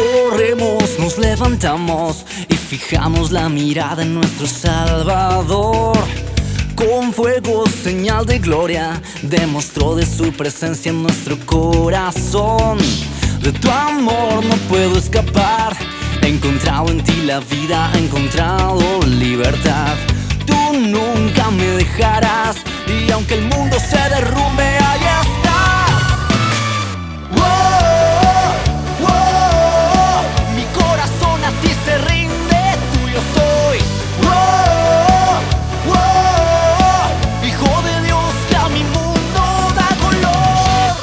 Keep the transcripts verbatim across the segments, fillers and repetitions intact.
Corremos, nos levantamos y fijamos la mirada en nuestro Salvador. Con fuego, señal de gloria, demostró de su presencia en nuestro corazón. De tu amor no puedo escapar, he encontrado en ti la vida, he encontrado libertad. Tú nunca me dejarás, y aunque el mundo se derrumbe, ahí estás. Oh, oh, oh, mi corazón a ti se rinde, tuyo soy. Oh, oh, oh, hijo de Dios que a mi mundo da color.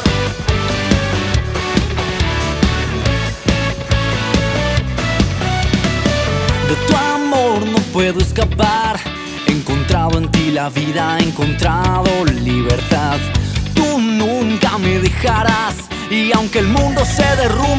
De tu amor no puedo escapar, he encontrado en ti la vida, he encontrado libertad. Tú nunca me dejarás, y aunque el mundo se derrumbe,